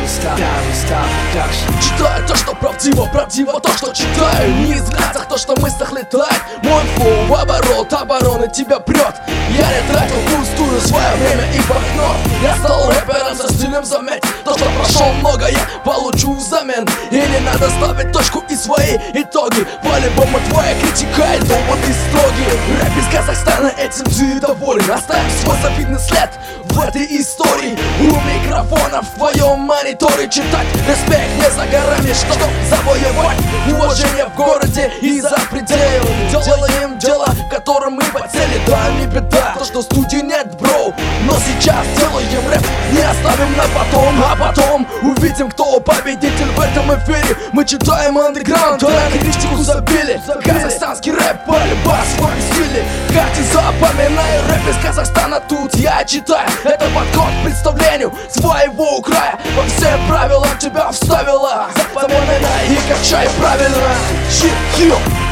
Читаю то, что правдиво, правдиво то, что читаю. Не из глазах то, что в мыслях летает. Мой флоу в оборот, обороны тебя прет. Я не тратил пустую свое время и блокнот. Я стал рэпером со стилем, заметь. То, что прошел много, я получу взамен. И не надо ставить точку и свои итоги. По-любому твоя критика и доводы строги. Рэп из Казахстана, этим ты доволен. Оставим свой завидный след в этой истории. У микрофона в твоем мониторе читать. Респект не за горами, что завоевать уважение в городе и за пределами. Делаем дело, которым мы по цели. Да, не беда, то что студии нет, бро. Но сейчас делаем рэп, не оставим на потом. А потом увидим, кто победитель в этом эфире. Мы читаем андеграунд, характеристику забили. Казахстанский рэп, по-любому в своем стиле. Кати, запоминай, рэп из Казахстана тут я читаю. Это подход к представлению своего края. Во все правила тебя вставила. Запоминай и качай правильно.